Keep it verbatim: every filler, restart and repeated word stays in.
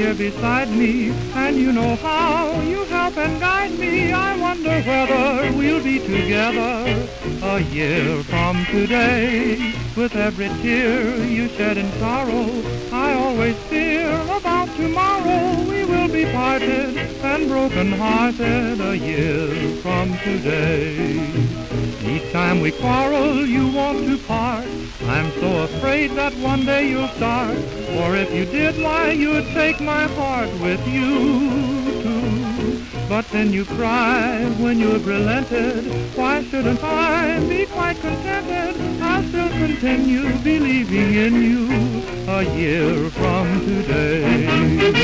here beside me, and you know how you help and guide me. I wonder whether we'll be together a year from today. With every tear you shed in sorrow, I always fear about tomorrow. We will be parted and broken-hearted a year from today. Each time we quarrel, you want to part. I'm so afraid that one day you'll start. For if you did, why, you'd take my heart with you too. But then you cry when you've relented. Why shouldn't I be quite contented? I'll still continue believing in you a year from today.